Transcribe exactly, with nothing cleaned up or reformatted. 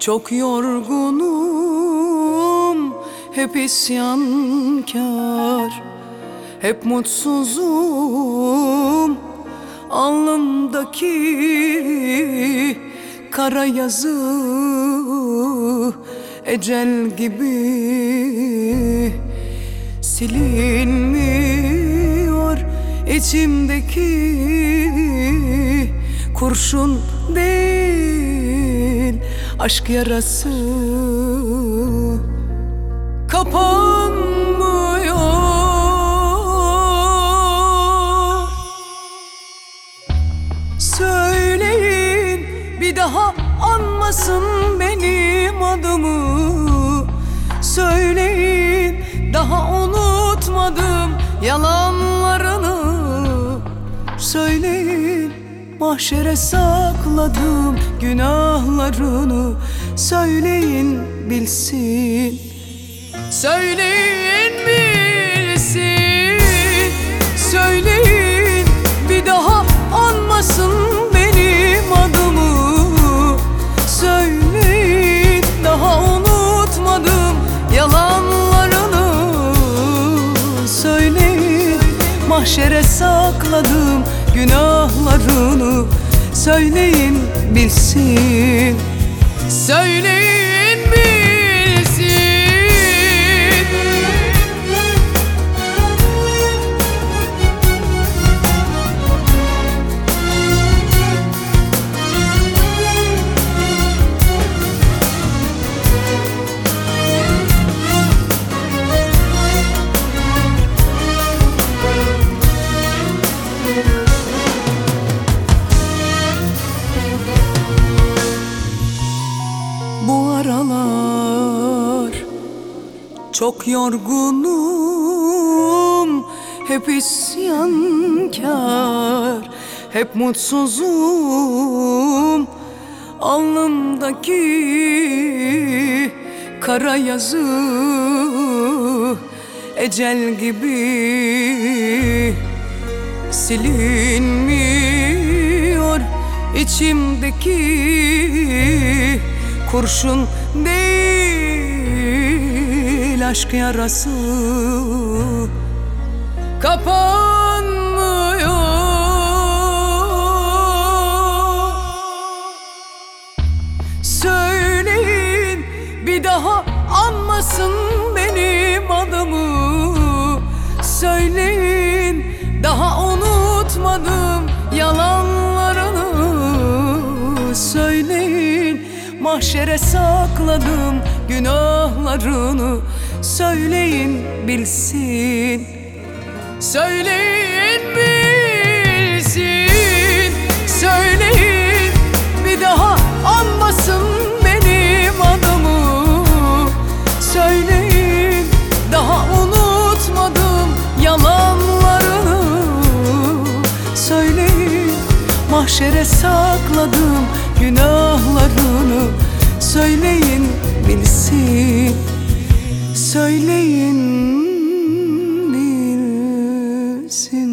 Çok yorgunum, hep isyankar, hep mutsuzum. Alnımdaki kara yazı ecel gibi silinmiyor. İçimdeki kurşun değil, aşk yarası kapanmıyor. Söyleyin, bir daha anmasın benim adımı. Söyleyin, daha unutmadım yalanlarını. Söyleyin, mahşere sakladım günahlarını. Söyleyin bilsin, söyleyin bilsin. Söyleyin, bir daha anmasın benim adımı. Söyleyin, daha unutmadım yalanlarını. Söyleyin, mahşere sakladım günahlarını. Söyleyin bilsin, söyleyin bilsin. Bu aralar çok yorgunum, hep isyankar, hep mutsuzum. Alnımdaki kara yazı ecel gibi silinmiyor. İçimdeki kurşun değil, aşk yarası kapanmıyor. Söyleyin, bir daha anmasın benim adımı. Söyleyin, daha unutmadım yalanlarını. Söyleyin, mahşere sakladım günahlarını. Söyleyin bilsin, söyleyin bilsin. Söyleyin, bir daha anmasın benim adımı. Söyleyin, daha unutmadım yalanlarını. Söyleyin, mahşere sakladım günahlarını. Söyleyin bilsin, söyleyin bilsin.